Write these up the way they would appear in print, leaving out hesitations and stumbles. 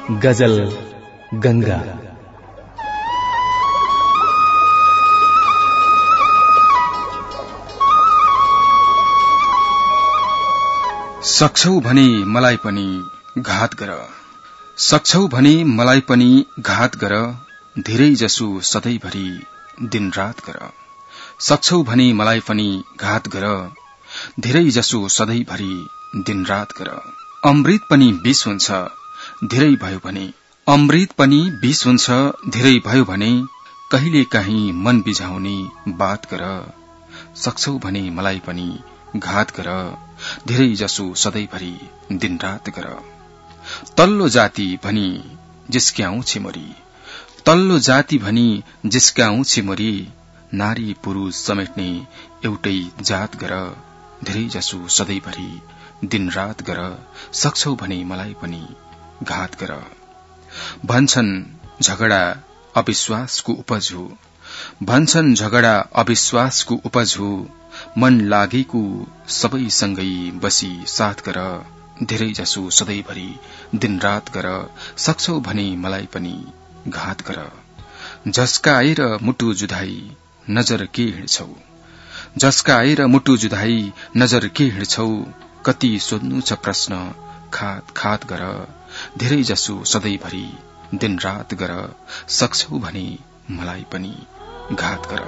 गजल गंगा। सक्छौ भने मलाई पनि घात गर, सक्छौ भने मलाई पनि घात गर, धेरै जसो सधैँभरि दिनरात गर। सक्छौ भने मलाई पनि घात गर, धेरै जसो सधैँभरि दिनरात गर। अमृत पनि विष हुन्छ धेरै भयो भने, अमृत पनि विष हुन्छ धेरै भयो भने, कहिले काहीँ मन बिझाउने बात गर। सक्छौ भने मलाई पनि घात गर, धेरै जसो सधैँभरि दिनरात गर। तल्लो जाति भनी जिस्क्याउ छिमोरी, तल्लो जाति भनी जिस्क्याउ छिमोरी, नारी पुरुष समेट्ने एउटै जात गर। धेरै जसो सधैँभरि दिनरात गर, सक्छौ भने मलाई पनि घात गर। भन्छन् झगडा अविश्वासको उपज हो, भन्छन् झगडा अविश्वासको उपज हो, मन लागेको सबैसँगै बसी साथ गर। धेरै जसो सधैँभरि दिनरात गर, सक्छौ भने मलाई पनि घात गर। झस्काएर मुटु जुधाई नजर के हिँड्छौ, झस्काएर मुटु जुधाई नजर के हिँड्छौ, कति सोध्नु छ प्रश्न खात खात गर। धेरै जसो सधैँभरि दिनरात गर, सक्छौ भने मलाई पनि घात गर।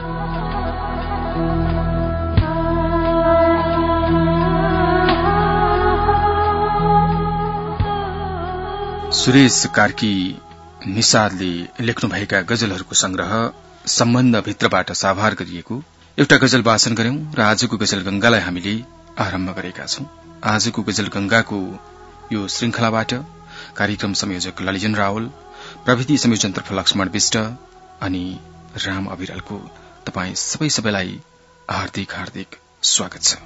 सुरेश कार्की निषादले लेख्नुभएका गजलहरूको संग्रह सम्बन्धभित्रबाट साभार गरिएको एउटा गजल वाचन गर्यौं र आजको गजल गंगालाई हामीले आरम्भ गरेका छौं। आजको गजल गंगाको यो श्रृंखलाबाट कार्यक्रम संयोजक ललिजन रावल, प्रविधि संयोजनतर्फ लक्ष्मण विष्ट अनि राम अविरलको तपाई सबैलाई हार्दिक हार्दिक स्वागत छ।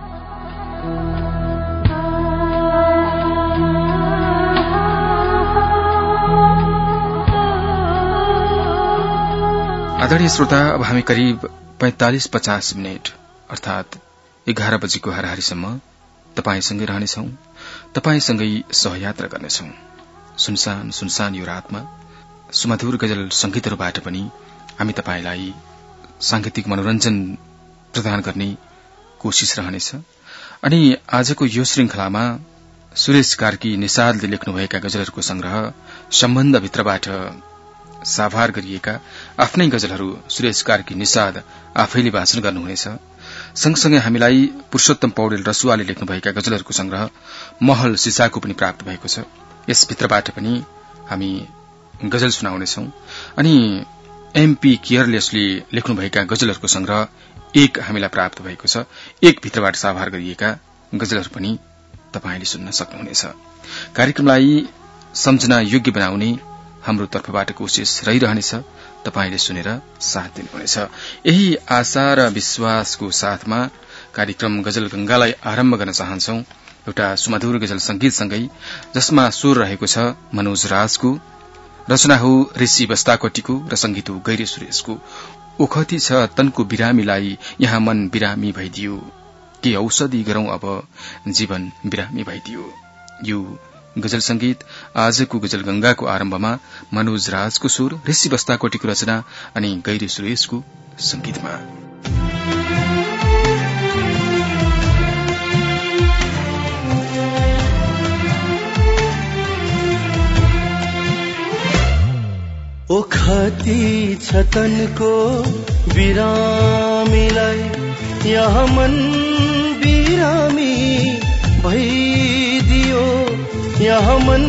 आदरणीय श्रोता, अब हामी करिब 45-50 मिनट अर्थात 11 बजेको हाराहारीसम्म तपाईसँगै रहनेछौ, तपाईसँगै सहयात्रा गर्नेछौ। सुनसान सुनसान यो रातमा सुमधुर गजल संगीतहरूबाट पनि हामी तपाईलाई सांगीतिक मनोरञ्जन प्रदान गर्ने कोशिश रहनेछ। अनि आजको यो श्रृंखलामा सुरेश कार्की निषादले लेख्नुभएका गजलहरूको संग्रह सम्बन्धभित्रबाट साभार गरिएका आफ्नै गजलहरू सुरेश कार्की निषाद आफैले वाचन गर्नुहुनेछ। सँगसँगै हामीलाई पुरुषोत्तम पौडेल रसुवाले लेख्नुभएका गजलहरूको संग्रह महल सिसाको पनि प्राप्त भएको छ। यसभित्रबाट पनि हामी गजल सुनाउनेछौ। अनि एमपी केयरलेसले लेख्नुभएका गजलहरूको संग्रह एक हामीलाई प्राप्त भएको छ। एक भित्रबाट साभार गरिएका गजलहरू पनि तपाईले सुन्न सक्नुहुनेछ। कार्यक्रमलाई सम्झना योग्य बनाउने हाम्रो तर्फबाट कोशिश रहिरहनेछ, तपाईले सुनेर साथ दिनुहुनेछ। यही आशा र विश्वासको साथमा कार्यक्रम गजल गंगालाई आरम्भ गर्न चाहन्छौ एउटा सुमधुर गजल संगीतसँगै, जसमा स्वर रहेको छ मनोज राजको, रचना हो ऋषि बस्ताकोटीको र संगीत हो गैरे सुरेशको। ओखती छ तनको बिरामीलाई यहाँ मन बिरामी भइदियो, के औषधि गरौं अब जीवन बिरामी भइदियो। यो गजल संगीत आजको गजल गंगाको आरम्भमा मनोज राजको स्वर, ऋषि बस्ताकोटीको रचना अनि गैरे सुरेशको संगीतमा। ओखती छ तनको बिरामीलाई यहाँ मन बिरामी भइदियो, यहाँ मन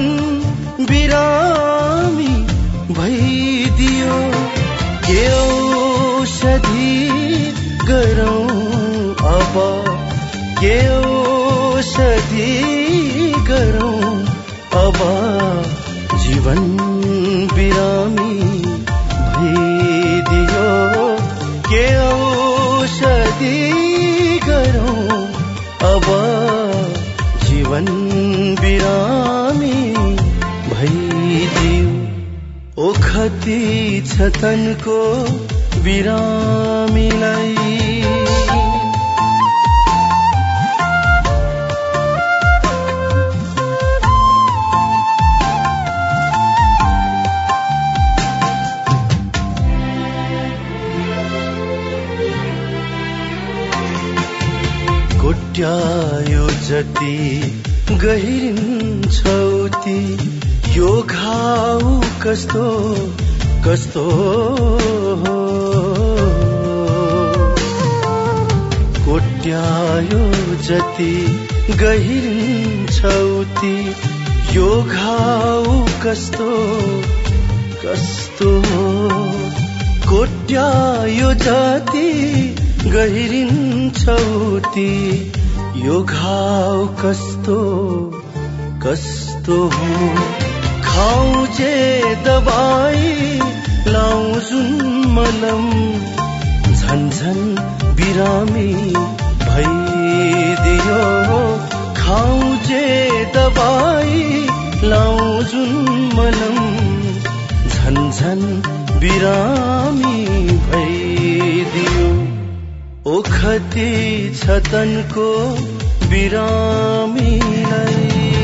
बिरामी भइदियो। के औषधि गरौं अब, के औषधि गरौं अब जीवन बिरामी भइदियो। के औषधि गरौं अब जीवन बिरामी भइदियो। ओखती छ तनको बिरामीलाई कोट्यायो जति गहिरिन्छ उति यो घाउ कस्तो कस्तो हो कोट्यायो जति गहिरिन्छ उति यो घाउ कस्तो कस्तो हो कोट्यायो जति गहिरिन्छ उति यो घाउ कस्तो कस्तो हो खाऊ जे दबाई लाऊ जुन मलम झन्झन बिरामी भइदियो खाऊ जे दबाई लाऊ जुन मलम झन्झन बिरामी भइदियो ओखती छतनको बिरामीलाई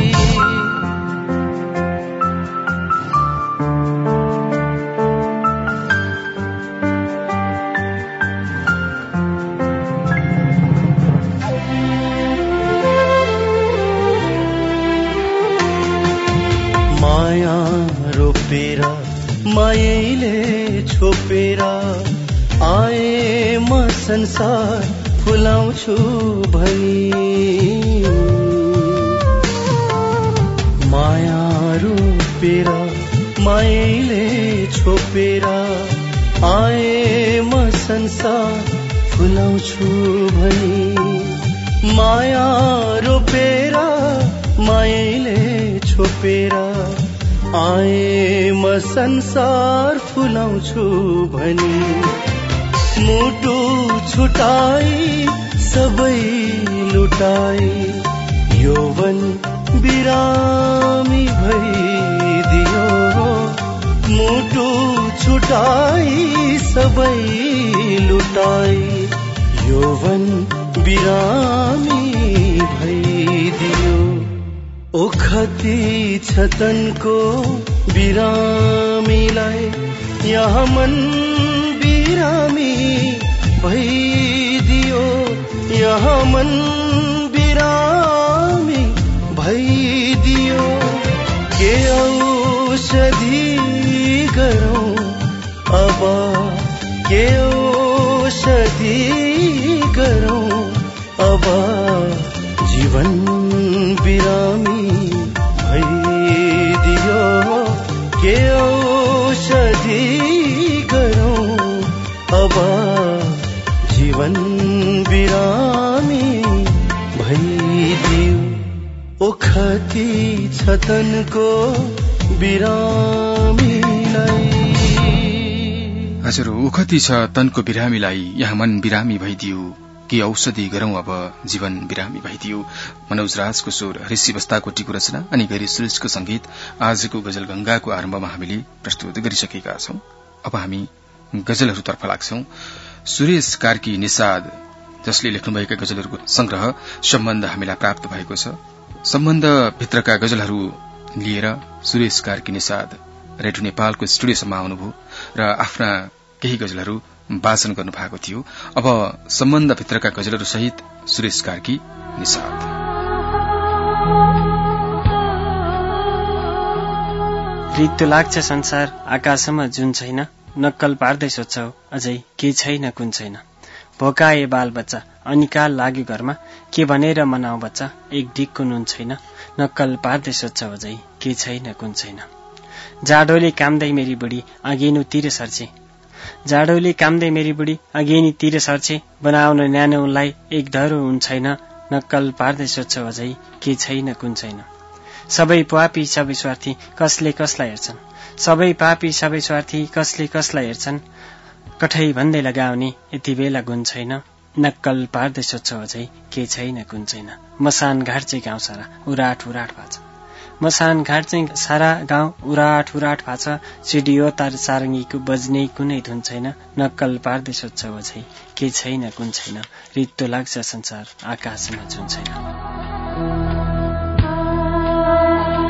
माया रोपेर मायैले छोपेर आए म संसार फुलाउँछु भनी माया रोपेर मायैले छोपेर आए म संसार फुलाउँछु भनी माया रोपेर मायैले छोपेर आए म संसार फुलाउँछु भनी मुटु छुटाई सबै लुटाई यौवन बिरामी भइदियो मुटु छुटाई सबै लुटाई यौवन बिरामी भइदियो ओखती छतनको बिरामीलाई यहाँ मन बिरामी भइदियो यहाँ मन बिरामी भइदियो के औषधि गरौं अब के औषधि गरौं अब जीवन बिरामी भइदियो के औषधि गरौं अब जीवन बिरामी भइदियो ओखती छतनको बिरामीलाई हजुर ओखती छ तनको बिरामीलाई यहाँ मन बिरामी भइदियो के औषधि गरौं अब जीवन बिरामी भइदियो मनोज राजको स्वर ऋषि बस्ताकोटीको रचना अनि गैरी सुरेशको संगीत आजको गजल गंगाको आरम्भमा हामीले प्रस्तुत गरिसकेका छौं अब हामी गजलहरूतर्फ लाग्छौं सुरेश कार्की निषाद जसले लेख्नुभएका गजलहरूको संग्रह सम्बन्ध हामीलाई प्राप्त भएको छ सम्बन्ध भित्रका गजलहरू लिएर सुरेश कार्की निषाद रेडियो नेपालको स्टुडियोसम्म आउनुभयो र आफ्ना केही गजलहरू वाचन गर्नु भएको थियो अब सम्बन्ध भित्रका गजलहरू सहित सुरेश कार्की निषाद रित्तो लाग्छ संसार आकाशमा जुन छैन नक्कल पार्दै सोच्छौ अझै के छैन कुन छैन भोकाए बाल बच्चा अनिकाल लाग्यो घरमा के भनेर मनाऊ बच्चा एक डिक्को नुन छैन नक्कल पार्दै सोच्छौ अझै के छैन कुन छैन जाडोले कामदै मेरी बुढी अगेनुतिर सर्छे जाडोले कामदै मेरी बुढी अगेनीतिर सर्छे बनाउन न्यानो उनलाई एक धरो हुन छैन नक्कल पार्दै सोच्छौ अझै के छैन कुन छैन सबै पापी सबै स्वार्थी कसले कसलाई हेर्छन् सबै पापी सबै स्वार्थी कसले कसलाई हेर्छन् कठै भन्दै लगाउने यति बेला गुण छैन नक्कल पार्दै सोच्छौ अझै के छैन कुन छैन मसान घाट चाहिँ गाउँ सारा उराट उराट भाछ मसान घाट चाहिँ सारा गाउँ उराट उराट भाछ सिडियो तार सारङ्गीको बज्ने कुनै धुन छैन नक्कल पार्दै सोच्छौ अझै के छैन कुन छैन रित्तो लाग्छ संसार आकाशमा जुन छैन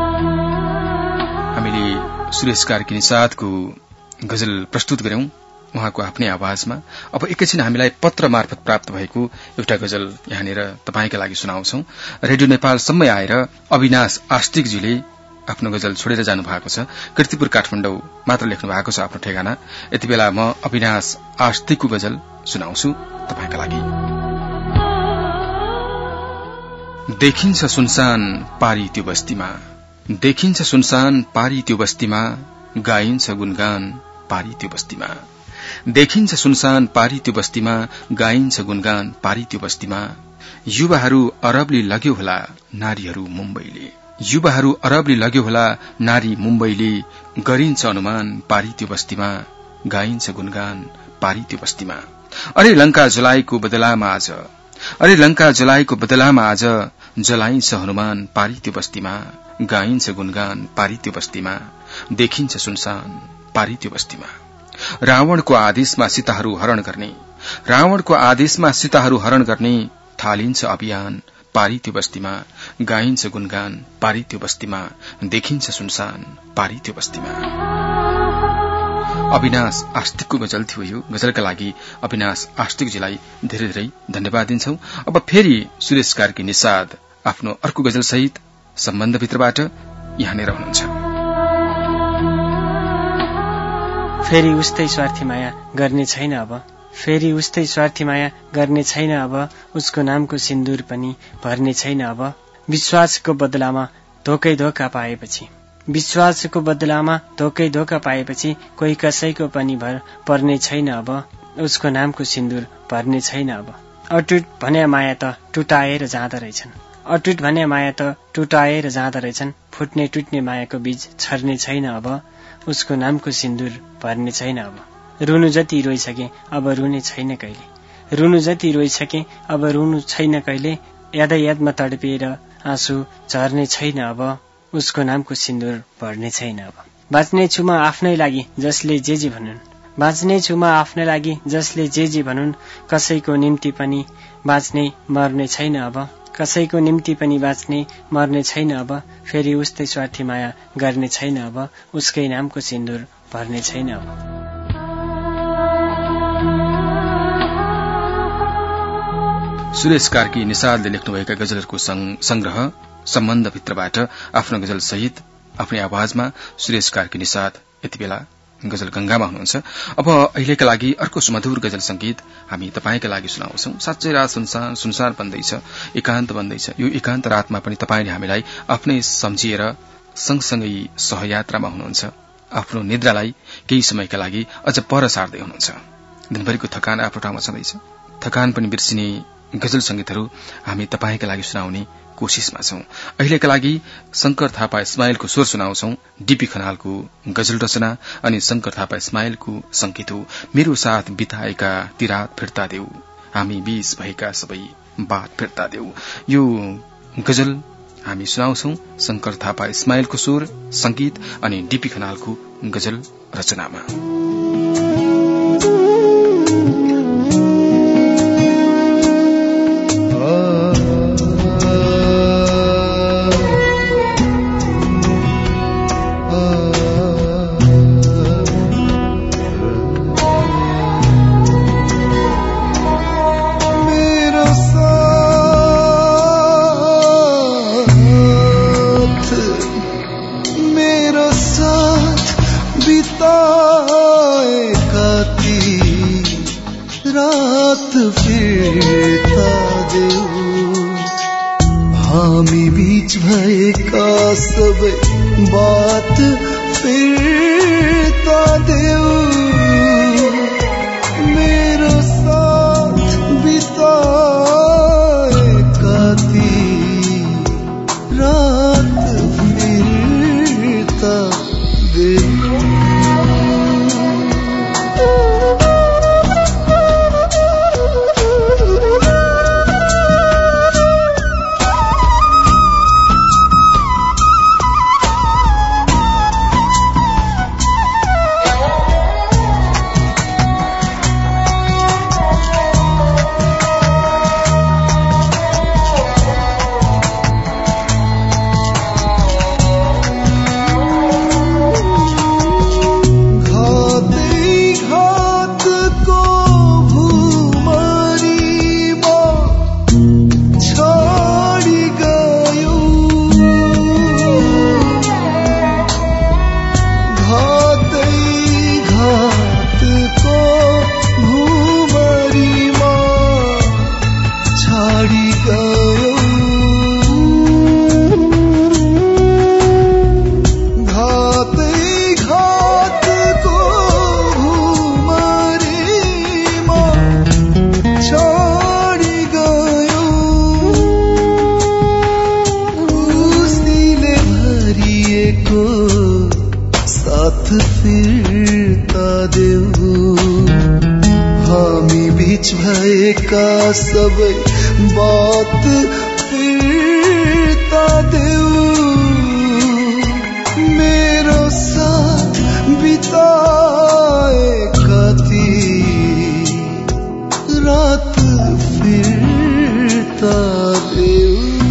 हामीले सुरेश कार्की निषादको गजल प्रस्तुत गर्यौं उहाँको आफ्नै आवाजमा अब एकैछिन हामीलाई पत्र मार्फत प्राप्त भएको एउटा गजल यहाँनिर तपाईंका लागि सुनाउँछौ। रेडियो नेपालसम्मै आएर अविनाश आस्तिकजीले आफ्नो गजल छोडेर जानु भएको छ। कीर्तिपुर काठमाडौँ मात्र लेख्नु भएको छ आफ्नो ठेगाना। यति बेला म अविनाश आस्तिकको गजल सुनाउँछु तपाईंका लागि। देखिन्छ सुनसान पारी त्यो बस्तीमा, देखिन्छ सुनसान पारी त्यो बस्तीमा, गाइन्छ गुनगान पारी त्यो बस्तीमा। देखिन्छ सुनसान पारी त्यो बस्तीमा, गाइन्छ गुनगान पारी त्यो बस्तीमा। युवाहरू अरबले लग्यो होला नारीहरू मुम्बईले, युवाहरू अरबले लग्यो होला नारी मुम्बईले। गरिन्छ अनुमान पारी त्यो बस्तीमा, गाइन्छ गुनगान पारी त्यो बस्तीमा। अरे लंका जलाएको बदलामा आज, अरे लंका जलाएको बदलामा आज, जलाइन्छ हनुमान पारी त्यो बस्तीमा। गाइन्छ गुनगान पारी त्यो बस्तीमा। देखिन्छ सुनसान पारी त्यो बस्तीमा। रावणको आदेशमा सीताहरू हरण गर्ने, रावणको आदेशमा सीताहरू हरण गर्ने। थालिन्छ अभियान पारी त्यो बस्तीमा, गाइन्छ गुनगान पारी त्यो बस्तीमा। देखिन्छ सुनसान पारी त्यो बस्तीमा। अविनाश आस्तिकको गजल थियो यो। गजलका लागि अविनाश आस्तिकजीलाई धेरै धेरै धन्यवाद दिन्छौ। अब फेरि सुरेश कार्की निषाद आफ्नो अर्को गजल सहित सम्बन्धभित्रबाट यहाँनिर हुनुहुन्छ। फेरि उस्तै स्वार्थी माया गर्ने छैन अब, फेरि उस्तै स्वार्थी माया गर्ने छैन अब। उसको नामको सिन्दूर पनि भर्ने छैन अब। विश्वासको बदलामा धोकै धोका पाएपछि, विश्वासको बदलामा धोकै धोका पाएपछि कोही कसैको पनि भर पर्ने छैन अब। उसको नामको सिन्दूर भर्ने छैन अब। अटुट भने माया त टुटाएर जाँदो रहेछन्, अटुट भने माया त टुटाएर जाँदो रहेछन्। फुट्ने टुट्ने मायाको बीज छर्ने छैन अब। उसको नामको सिन्दूर भर्ने छैन अब। रुनु जति रोइसके अब रुने छैन कहिले, रुनु जति रोइसके अब रुनु छैन कहिले। यादै यादमा तडपिएर आँसु झर्ने छैन अब। उसको नामको सिन्दूर भर्ने छैन अब। बाँच्ने छु म आफ्नै लागि जसले जे भनुन्, बाँच्ने छु म आफ्नै लागि जसले जे भनुन्। कसैको निम्ति पनि बाँच्ने मर्ने छैन अब, कसैको निम्ति पनि बाँच्ने मर्ने छैन अब। फेरि उस्तै स्वार्थी माया गर्ने छैन अब। उसकै नामको सिन्दूर भर्ने छैन अब। सुरेश कार्की निषादले लेख्नुभएका गजलहरूको संग्रह सम्बन्धभित्रबाट आफ्नो गजल सहित आफ्नै आवाजमा सुरेश कार्की निषाद यति बेला गजल गंगामा हुनुहुन्छ। अब अहिलेका लागि अर्को सुमधुर गजल संगीत हामी तपाईंका लागि सुनाउँछौ। साँच्चै रात सुनसान सुनसान बन्दैछ, एकान्त बन्दैछ। यो एकान्त रातमा पनि तपाईले हामीलाई आफ्नै सम्झिएर सँगसँगै सहयात्रामा हुनुहुन्छ। आफ्नो निद्रालाई केही समयका लागि अझ पर सार्दै हुनुहुन्छ। दिनभरिको थकान आफ्नो ठाउँमा छँदैछ। थकान पनि बिर्सिने गजल संगीतहरू हामी तपाईंका लागि सुनाउने कोशिशमा छौं। अहिलेका लागि शंकर थापा इस्माइलको स्वर सुनाउँछौ। डीपी खनालको गजल रचना अनि शंकर थापा इस्माइलको संगीत हो। मेरो साथ बिताएका ती रात फिर्ता देऊ, हामी बीच भएका सबै बात फिर्ता देऊ। यो गजल हामी सुनाउँछौ शंकर थापा इस्माइलको स्वर संगीत अनि डीपी खनालको गजल रचनामा। हामी बीच भएका सबै बात फिर्ता देऊ। मेरो साथ बिताएका ती रात फिर्ता देऊ। को साथ फिर्ता देऊ हामी बीच भएका सबै बात फिर्ता देऊ मेरो साथ बिताए कति रात फिर्ता देऊ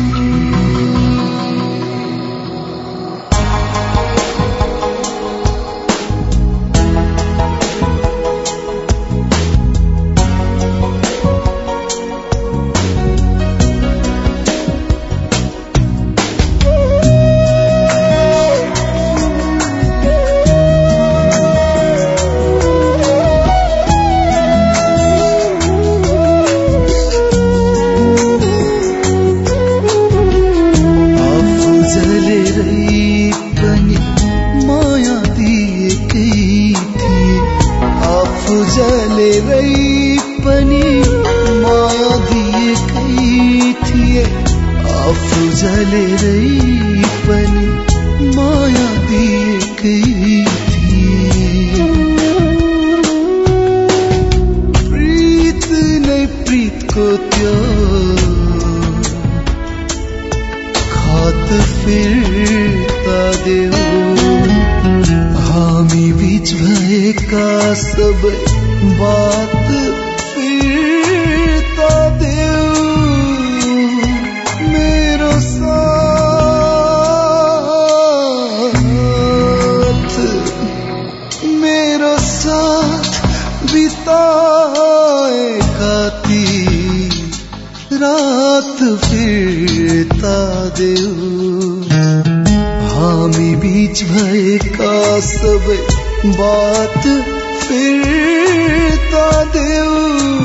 बात फिर्ता देऊ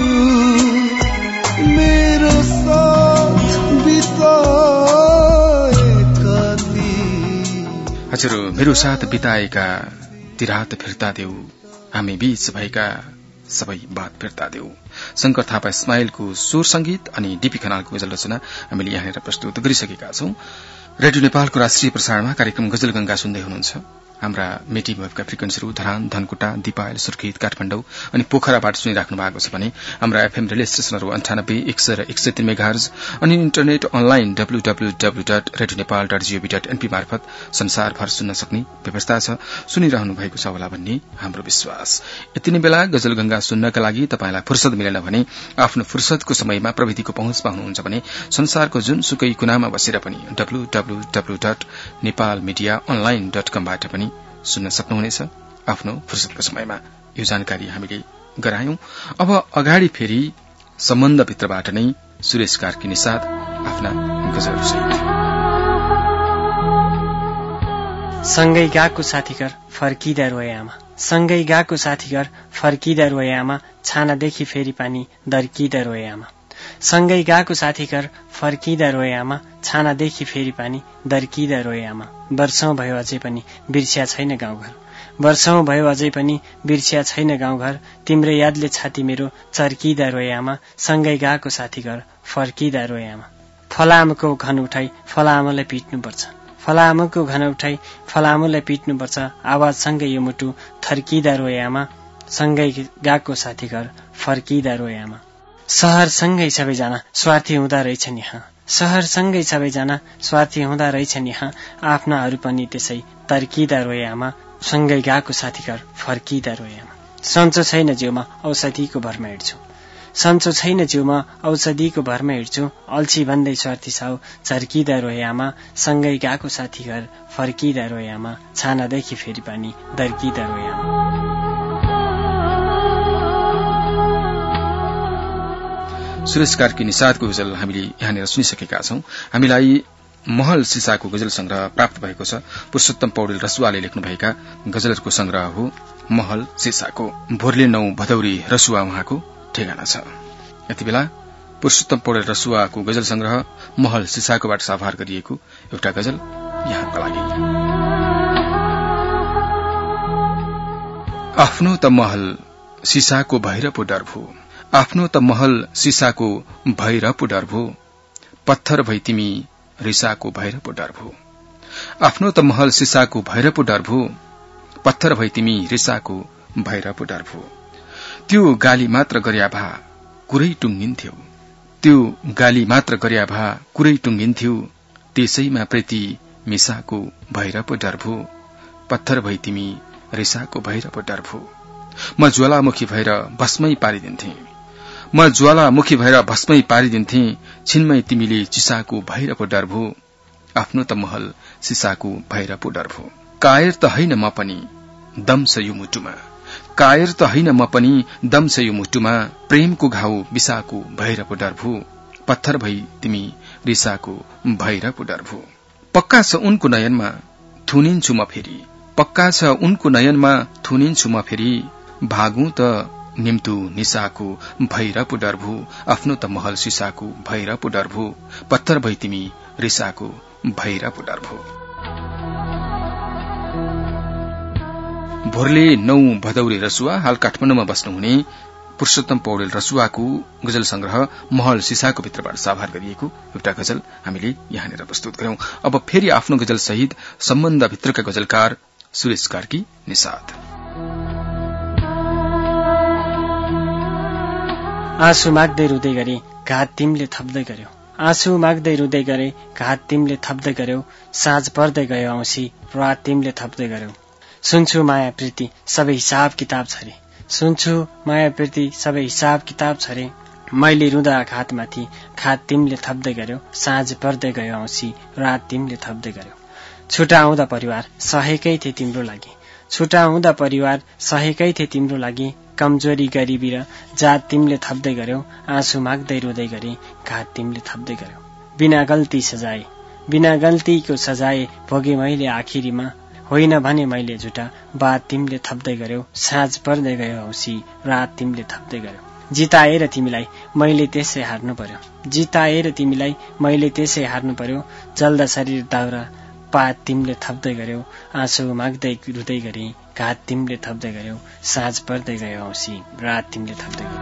मेरो साथ बिताएका ती हजुर मेरो साथ बिताएका ती रात फिर्ता देऊ हामी बीच भएका सबै बात फिर्ता देऊ शंकर थापा स्माइलको स्वर संगीत अनि डीपी खनालको गजल रचना हामीले यहाँनिर प्रस्तुत गरिसकेका छौं। रेडियो नेपालको राष्ट्रिय प्रसारणमा कार्यक्रम गजल गंगा सुन्दै हुनुहुन्छ। हाम्रा मिडियम वेभका फ्रिक्वेन्सीहरू धरान, धनकुटा, दिपायल, सुर्खेत, काठमाडौँ अनि पोखराबाट सुनिराख्नु भएको छ भने हाम्रा एफएम रिले स्टेशनहरू 98.1 मेगाहर्ज अनि इन्टरनेट अनलाइन www.radionepal.gov.np मार्फत संसारभर सुन्न सक्ने व्यवस्था छ। सुनिरहनु भएको छ होला भन्ने हाम्रो विश्वास। यति नै बेला गजल गंगा सुन्नका लागि तपाईलाई फुर्सद मिलेन भने आफ्नो फुर्सदको समयमा प्रविधिको पहुँचमा हुनुहुन्छ भने संसारको जुनसुकै कुनामा बसेर पनि www.nepalmediaonline.com बाट पनि सुन्न सक्नुहुनेछ आफ्नो फुर्सदको समयमा। यो जानकारी हामीले गरायौं। अब अगाडि फेरि सम्बन्धभित्रबाट नै सुरेश कार्की निषाद आफ्ना गजलहरुसहित। सँगै गएको साथीघर फर्किँदा रोए आमा, सँगै गएको साथीघर फर्किँदा रोए आमा, छानादेखि फेरि पानी दर्किँदा रोए आमा। सँगै गएको साथीघर फर्किँदा रोए आमा, छानादेखि फेरि पानी दर्किँदा रोए आमा। वर्षौं भयो अझै पनि बिर्स्या छैन गाउँघर, वर्षौं भयो अझै पनि बिर्स्या छैन गाउँघर। तिम्रो यादले छाती मेरो चर्किँदा रोए आमा, सँगै गएको साथीघर फर्किँदा रोए आमा। फलामको घन उठाई फलामलाई पिट्नुपर्छ, फलामको घन उठाई फलामलाई पिट्नुपर्छ। आवाजसँगै यो मुटु थर्किँदा रोए आमा, सँगै गएको साथीघर फर्किँदा रोए आमा। शहरसँगै सबैजना स्वार्थी हुँदा रहेछन् यहाँ, शहरसँगै सबैजना स्वार्थी हुँदा रहेछन् यहाँ। आफ्नाहरू पनि त्यसै तर्किँदा रोए आमा, सँगै गएको साथीघर फर्किँदा रोए आमा। सन्चो छैन जिउमा औषधिको भरमा हिँड्छु, सन्चो छैन जिउमा औषधिको भरमा हिँड्छु। अल्छी भन्दै स्वार्थी साउ चर्किँदा रोए आमा, सँगै गएको साथीघर फर्किँदा रोए आमा। छानादेखि फेरि पानी दर्किँदा रोए आमा। सुरेश कार्की निषादको गजल हामीले यहाँनिर सुनिसकेका छौं। हामीलाई महल सिसाको गजल संग्रह प्राप्त भएको छ। पुरुषोत्तम पौडेल रसुवाले लेख्नुभएका गजलहरूको संग्रह हो महल सिसाको। भोरले 9 भदौरी रसुवा उहाँको ठेगाना छ। यति बेला पुरुषोत्तम पौडेल रसुवाको गजल संग्रह महल सिसाकोबाट साभार गरिएको एउटा गजल यहाँका लागि। आफ्नो त महल सिसाको भैर पो डर भो, आफ्नो त महल सिसाको भैर पो डर भो। पत्थर भई तिमी रिसाको भैर पो डर भो। आफ्नो त महल सिसाको भैर पो डर भो, पत्थर भई तिमी रिसाको भैर पो डर भो। त्यो गाली मात्र गर्या भा कुरै टुङ्गिन्थ्यो, त्यो गाली मात्र गर्या भा कुरै टुङ्गिन्थ्यो, त्यसैमा प्रीति मिसाको भैर पो डर भो, पत्थर भई तिमी रिसाको भैर पो डर भो। म ज्वालामुखी भएर भस्मै पारिदिन्थे, म ज्वालामुखी भएर भस्मै पारिदिन्थे, छिनमै तिमीले चिसाको भैर पो डर भो, आफ्नो त महल सिसाको भैर पो डर भो। कायर त होइन म पनि दम छ यो मुटुमा, कायर त होइन म पनि दम छ यो मुटुमा, प्रेमको घाउ बिसाको भैर पो डर भो, पत्थर भई तिमी रिसाको भैर पो डर भो। पक्का छ उनको नयनमा थुनिन्छु म फेरि, पक्का छ उनको नयनमा थुनिन्छु म फेरि, भागु त निम्तु निसाको भैर पो डर भो, आफ्नो त महल सिसाको भैर पो डर भो, पत्थर भई तिमी रिसाको भैर पो डर भो। भोरले 9 भदौरे रसुवा हाल काठमाडौँमा बस्नुहुने पुरुषोत्तम पौडेल रसुवाको गजल संग्रह महल सिसाको भित्रबाट साभार गरिएको एउटा गजल हामीले यहाँनिर प्रस्तुत गर्यौं। अब फेरि आफ्नो गजल सहित सम्बन्ध भित्रका गजलकार सुरेश कार्की निषाद। आँसु माग्दै रुँदै गरे घात तिमीले थप्दै गर्यौ, आँसु माग्दै रुँदै गरे घात तिमीले थप्दै गर्यौ, साँझ पर्दै गयो औँसी रात तिमीले थप्दै गर्यौ। सुन्छु माया प्रीति सबै हिसाब किताब छ रे, सुन्छु माया प्रीति सबै हिसाब किताब छ रे, मैले रुँदा घातमाथि घात तिमीले थप्दै गर्यौ, साँझ पर्दै गयो औँसी रात तिमीले थप्दै गर्यौ। छुटा आउँदा परिवार सहेकै थिए तिम्रो लागि, छुटा आउँदा परिवार सहेकै थिए तिम्रो लागि, कमजोरी गरिबी र जात तिमीले थप्दै गर्यौ, आँसु माग्दै रुँदै गरी घात तिमीले थप्दै गर्यौ। बिना गल्ती सजाए, बिना गल्तीको सजाए भोगे मैले आखिरीमा, होइन भने मैले झुटा बात तिमीले थप्दै गर्यौ, साँझ पर्दै गयो औँसी रात तिमीले थप्दै गर्यौ। जिताएर तिमीलाई मैले त्यसै हार्नु पर्यो, जिताएर तिमीलाई मैले त्यसै हार्नु पर्यो, जल्दा शरीर दाउरा पात तिमीले थप्दै गर्यौ, आँसु माग्दै रुँदै गरी घात तिमीले थप्दै गर्यौ, साँझ पर्दै गयो औँसी रात तिमीले थप्दै गर्यौ।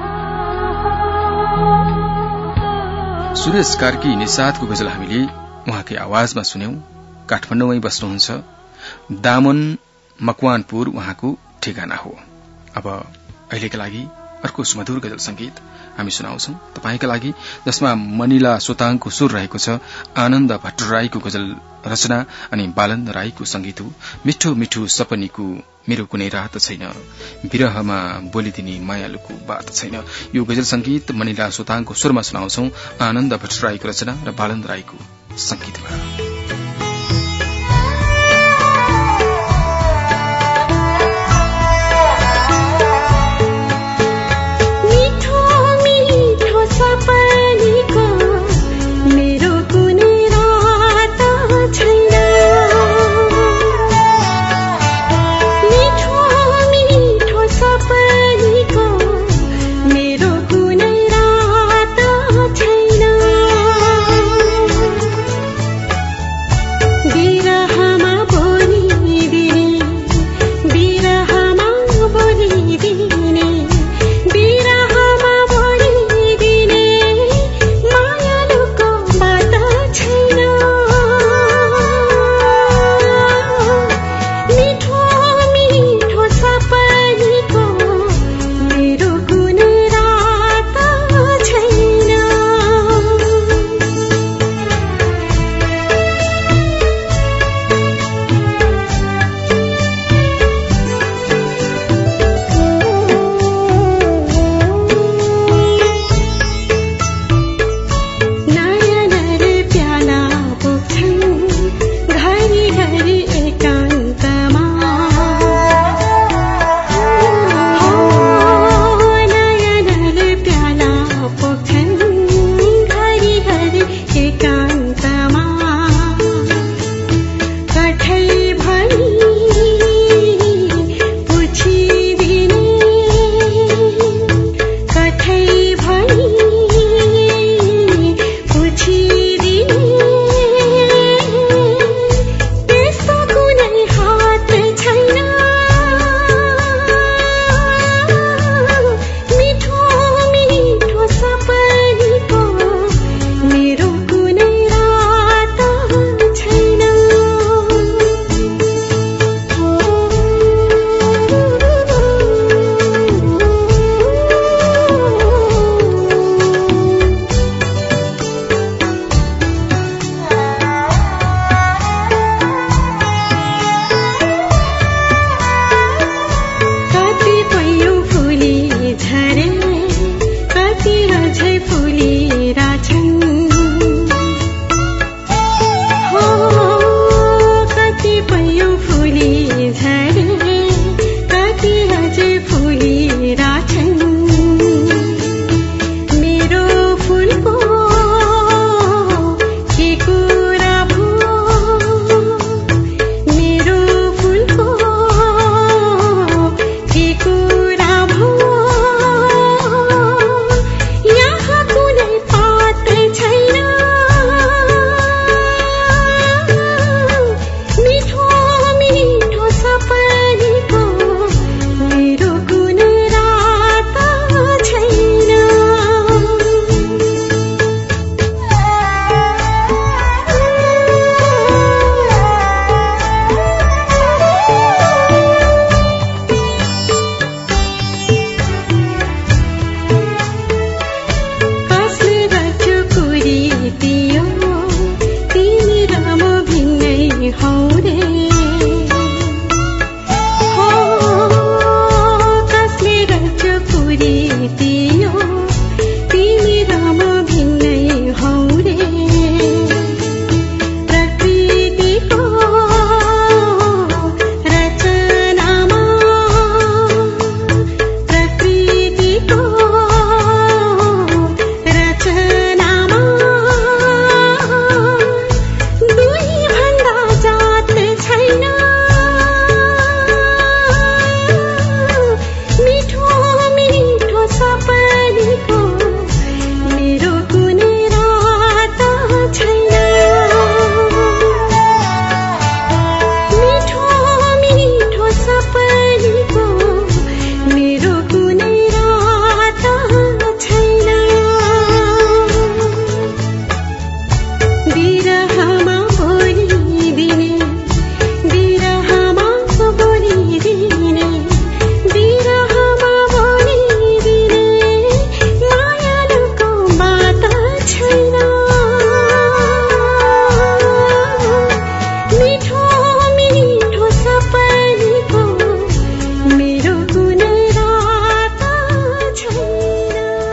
सुरेश कार्की निषादको गजल हामीले उहाँकै आवाजमा सुन्यौं। काठमाडौँमै बस्नुहुन्छ, दामन मकवानपुर उहाँको ठेगाना हो। अब अहिलेका लागि अर्को सुमधुर गजल संगीत हामी सुनाउँछौं तपाईका लागि, जसमा मनिला सोताङको सुर रहेको छ, आनन्द भट्टराईको गजल रचना अनि बालन्द राईको संगीत हो। मिठो मिठो सपनीको मेरो कुनै रात छैन, विरहमा बोलिदिने मायालुको बात छैन। यो गजल संगीत मनिला सोताङको स्वरमा सुनाउँछौं, आनन्द भट्टराईको रचना र बालन्द राईको संगीतमा।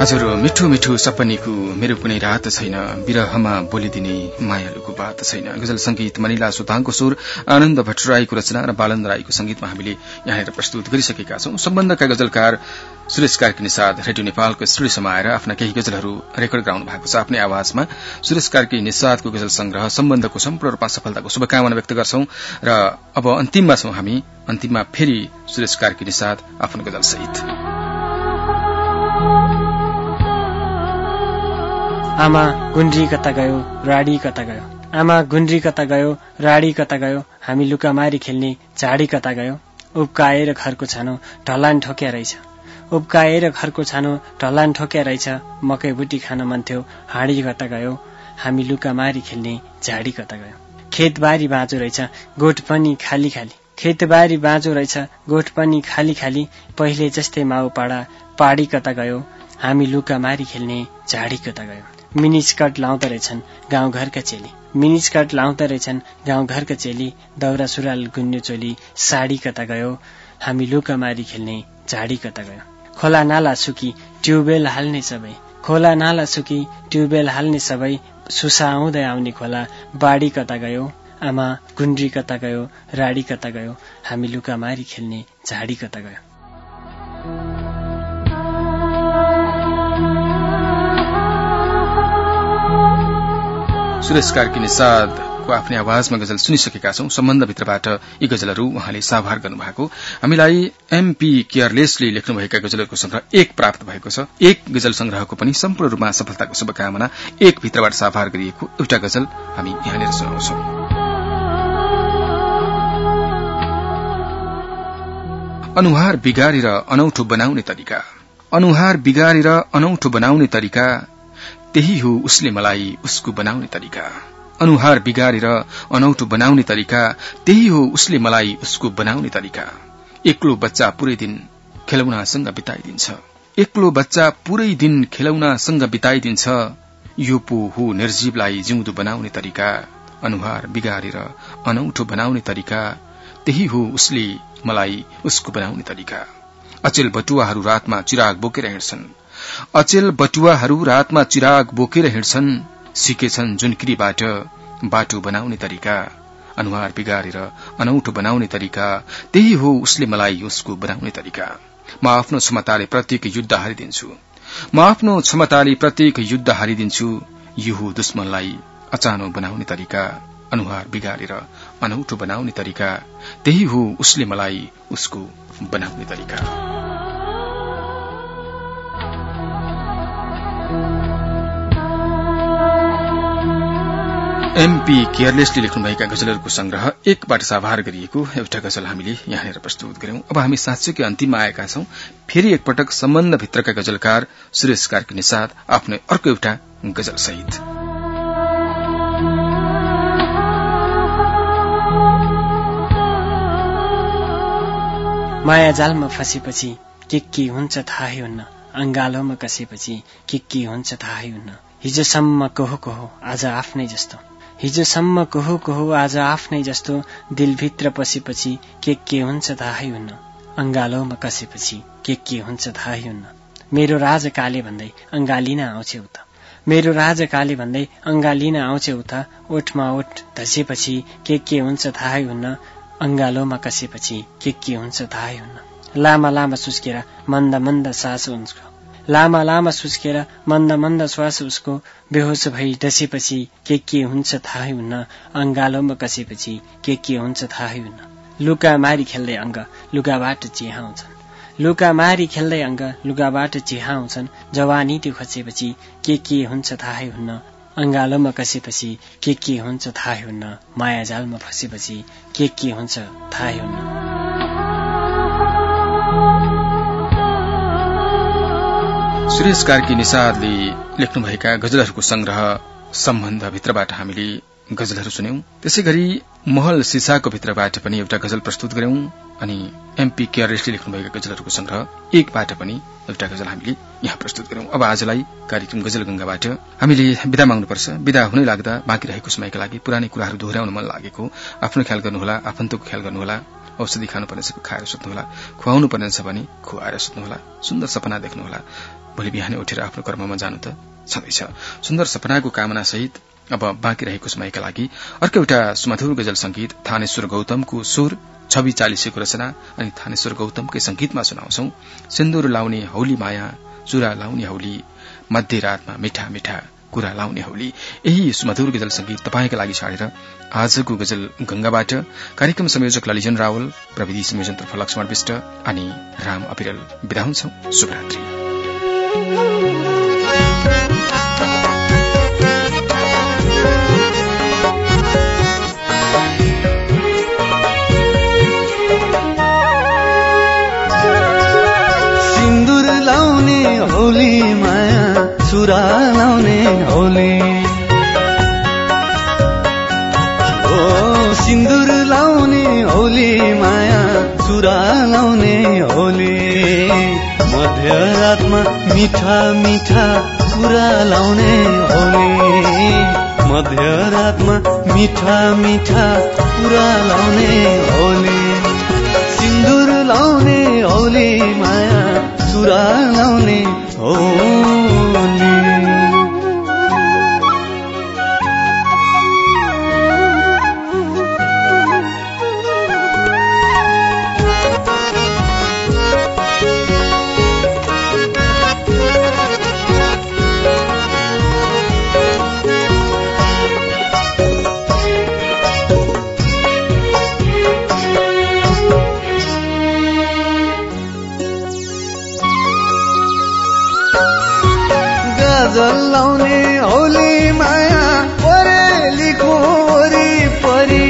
हजुर मिठो मिठो सपनीको मेरो कुनै रात छैन, विरहमा बोलिदिने मायालुको बात छैन। गजल संगीत मनिला सुताङको स्वर, आनन्द भट्टराईको रचना र बालन्द राईको संगीतमा हामीले यहाँनिर प्रस्तुत गरिसकेका छौं। सम्बन्धका गजलकार सुरेश कार्की निषाद रेडियो नेपालको स्टुडियोसम्म आएर आफ्ना केही गजलहरू रेकर्ड गराउनु भएको छ आफ्नै आवाजमा। सुरेश कार्की निषादको गजल संग्रह सम्बन्धको सम्पूर्ण रूपमा सफलताको शुभकामना व्यक्त गर्छौं र अब अन्तिममा छौं हामी। अन्तिममा फेरि सुरेश कार्की निषाद आफ्नो गजल सहित। आमा गुन्द्री कता गयो, राडी कता गयो, आमा गुन्द्री कता गयो, राडी कता गयो, हामी लुकामारी खेल्ने झाडी कता गयो। उब्काएर घरको छानो ढलान ठोक्या रहेछ, उब्काएर घरको छानो ढलान ठोक्या रहेछ, मकै बुटी खान मन थियो हाँडी कता गयो, हामी लुकामारी खेल्ने झाडी कता गयो। खेतबारी बाँझो रहेछ, गोठ पनि खाली खाली, खेतबारी बाँझो रहेछ, गोठ पनि खाली खाली, पहिले जस्तै माउ पाडा पाडी कता गयो, हामी लुकामारी खेल्ने झाडी कता गयो। मिनिस्कर्ट लाउँदो रहेछन् गाउँघरका चेली, मिनिस्कर्ट लाउँदो रहेछन् गाउँघरका चेली, दौरा सुरुवाल गुन्यु चोली साडी कता गयो, हामी लुकामारी खेल्ने झाडी कता गयो। खोला नाला सुकी ट्युबवेल हाल्ने सबै, खोला नाला सुकी ट्युबवेल हाल्ने सबै, सुसाउँदै आउने खोला बाडी कता गयो, आमा गुन्द्री कता गयो, राडी कता गयो, हामी लुकामारी खेल्ने झाडी कता गयो। सुरेश कार्की निषादको आफ्नै आवाजमा गजल सुनिसकेका छौं। सम्बन्धभित्रबाट यी गजलहरू उहाँले साभार गर्नुभएको। हामीलाई एमपी केयरलेसले लेख्नुभएका गजलहरूको संग्रह 1 प्राप्त भएको छ। 1 गजल संग्रहको पनि सम्पूर्ण रूपमा सफलताको शुभकामना। 1 भित्रबाट साभार गरिएको एउटा गजल हामी यहाँनिर सुनाउँछौं। अनुहार बिगारेर अनौठो बनाउने तरिका, अनुहार बिगारेर अनौठो बनाउने तरिका, त्यही हो उसले मलाई उसको बनाउने तरिका। अनुहार बिगारेर अनौठो बनाउने तरिका, त्यही हो उसले मलाई उसको बनाउने तरिका। एक्लो बच्चा पूरै दिन खेलौनासँग बिताइदिन्छ, एक्लो बच्चा पूरै दिन खेलौनासँग बिताइदिन्छ, यो पो हो निर्जीवलाई जिउँदो बनाउने तरिका। अनुहार बिगारेर अनौठो बनाउने तरिका, त्यही हो उसले मलाई उसको बनाउने तरिका। अचेल बटुवाहरू रातमा चिराग बोकेर हिँड्छन्, अचेल बटुवाहरू रातमा चिराग बोकेर हिँड्छन्, सिकेछन् जुनकिरीबाट बाटो बनाउने तरिका। अनुहार बिगारेर अनौठो बनाउने तरिका, त्यही हो उसले मलाई उसको बनाउने तरिका। म आफ्नो क्षमताले प्रत्येक युद्ध हारिदिन्छु, म आफ्नो क्षमताले प्रत्येक युद्ध हारिदिन्छु, यो हो दुश्मनलाई अचानो बनाउने तरिका। अनुहार बिगारेर अनौठो बनाउने तरिका, त्यही हो उसले मलाई उसको बनाउने तरिका। एमपी केयरलेसले लेख्नुभएका गजलहरूको संग्रह 1 बाट साभार गरिएको एउटा गजल हामीले यहाँनिर प्रस्तुत गर्यौं। अब हामी साँच्चैकै अन्तिममा आएका छौं। फेरि एकपटक सम्बन्धभित्रका गजलकार सुरेश कार्की निषाद आफ्नो अर्को एउटा गजल सहित। माया जालमा फसेपछि के हुन्छ थाहै हुन्न, अंगालोमा कसेपछि के हुन्छ थाहै हुन्न, हिजोसम्म कोहो कोहो आज आफ्नै जस्तो, हिजोसम्म कोहो कोहो आज आफ्नै जस्तो, दिलभित्र पसेपछि के हुन्छ थाहै हुन्न, अंगालोमा कसेपछि के हुन्छ थाहै हुन्न। मेरो राज काले भन्दै अंगालिन आउँछ उता, मेरो राज काले भन्दै अंगालिन आउँछ उता, ओठमा ओठ धसेपछि के हुन्छ थाहै हुन्न, अंगालोमा कसेपछि के हुन्छ थाहै हुन्न। लामा लामा सुस्केर मन्द मन्द सास उसको, लामा लामा सुस्केर मन्द मन्द श्वास उसको, बेहोस भई डसेपछि के हुन्छ थाहै हुन्न, अंगालोमा कसेपछि के हुन्छ थाहै हुन्न। लुका मारी खेल्दै अङ्ग लुगाबाट चिहाउँछन्, लुका मारी खेल्दै अङ्ग लुगाबाट चिहाउँछन्, जवानी त्यो खसेपछि के हुन्छ थाहै हुन्न, अंगालोमा कसेपछि के हुन्छ थाहै हुन्न, माया जालमा फसेपछि के हुन्छ थाहै हुन्न। सुरेश कार्की निषादले लेख्नुभएका गजलहरूको संग्रह सम्बन्धभित्रबाट हामीले गजलहरू सुन्यौं। त्यसैगरी महल सिसाको भित्रबाट पनि एउटा गजल प्रस्तुत गर्यौं अनि एमपी केयरलेसले लेख्नुभएका गजलहरूको संग्रह 1 बाट पनि एउटा गजल हामीले यहाँ प्रस्तुत गर्यौं। अब आजलाई कार्यक्रम गजल गंगाबाट हामीले विदा माग्नुपर्छ। विदा हुनै लाग्दा बाँकी रहेको समयका लागि पुरानै कुराहरू दोहोर्याउन मन लागेको, आफ्नो ख्याल गर्नुहोला, आफन्तको ख्याल गर्नुहोला, औषधि खानुपर्ने छ खाएर सुत्नुहोला, खुवाउनु पर्ने छ भने खुवाएर सुत्नुहोला, सुन्दर सपना देख्नुहोला, भोलि बिहानै उठेर आफ्नो कर्ममा जानु त छँदैछ। सुन्दर सपनाको कामना सहित अब बाँकी रहेको समयका लागि अर्को एउटा सुमधुर गजल संगीत थानेश्वर गौतमको सुर, छवि चालिसेको रचना अनि थानेश्वर गौतमकै संगीतमा सुनाउँछौ। सिन्दूर लाउने हौली माया, चुरा लाउने हौली, मध्यरातमा मिठा मिठा कुरा लाउने हौली। यही सुमधुर गजल संगीत तपाईका लागि छाडेर आजको गजल गंगाबाट कार्यक्रम संयोजक ललिजन रावल, प्रविधि संयोजनतर्फ लक्ष्मण विष्ट अनि राम अपिरल बिदा हुन्छौ। शुभरात्रि। सिन्दूर लाउने हौली माया, चुरा लाउने हौली, ओ सिन्दूर लाउने हौली माया, चुरा लाउने हौली, मध्यरातमा मिठा मिठा कुरा लाउने हौली, मध्यरातमा मिठा मिठा कुरा लाउने हौली, सिन्दूर लाउने हौली माया, चुरा लाउने हौली। गजल लाउने हौली माया, परेलीको वरिपरि,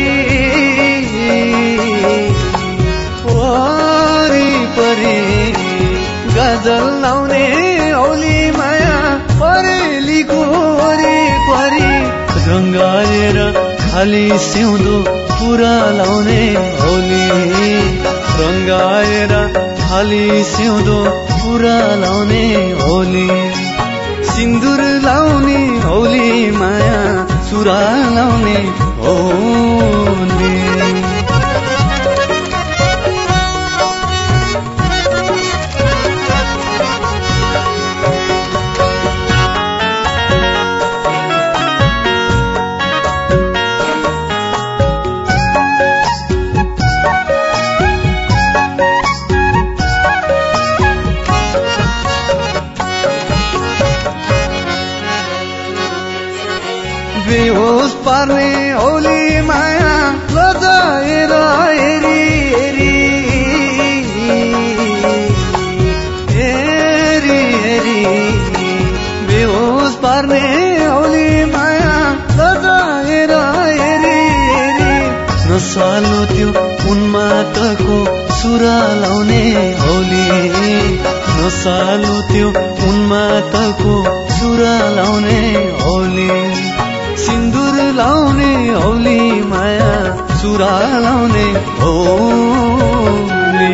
वरिपरि गजल लाउने हौली माया, परेलीको वरिपरि, रङ्गाएर खाली सिउँदो पुरा लाउने हौली, रङ्गाएर खाली सिउँदो पुरा लाउने हौली, सिन्दूर लाउने हौली माया, चुरा लाउने हौली। बेहोस पार्ने हौली माया, लजाएर हेरी हेरी, हेरी हेरी बेहोस पार्ने हौली माया, लजाएर हेरी हेरी, नसालो त्यो उन्मादको सुरा लाउने हौली, नसालो त्यो उन्मादको सुरा लाउने हौली, सिन्दूर लाउने हौली माया, चुरा लाउने हौली।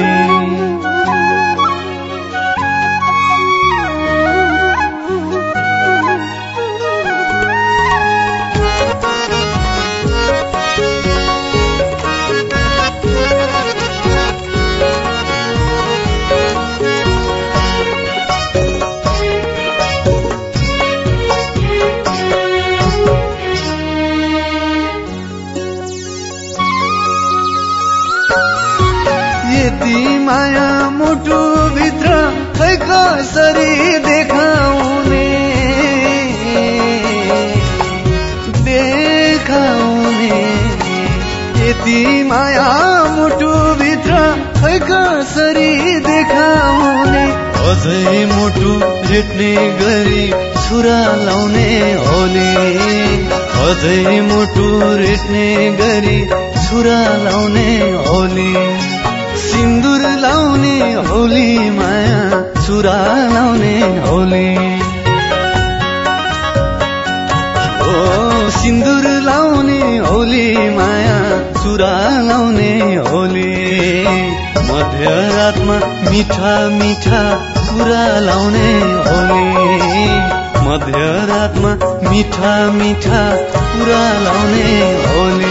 माया मुटु भित्र खै कसरी देखाउने, देखाउने, यति माया मुटु भित्र खै कसरी देखाउने, अझै मुटु रेट्ने गरी छुरा लाउने हौली, अझै मुटु रेट्ने गरी छुरा लाउने हौली, सिन्दूर लाउने हौली माया, चुरा लाउने हौली, ओ सिन्दूर लाउने हौली माया, चुरा लाउने हौली, मध्यरातमा मिठा मिठा कुरा लाउने हौली, मध्यरातमा मिठा मिठा कुरा लाउने हौली।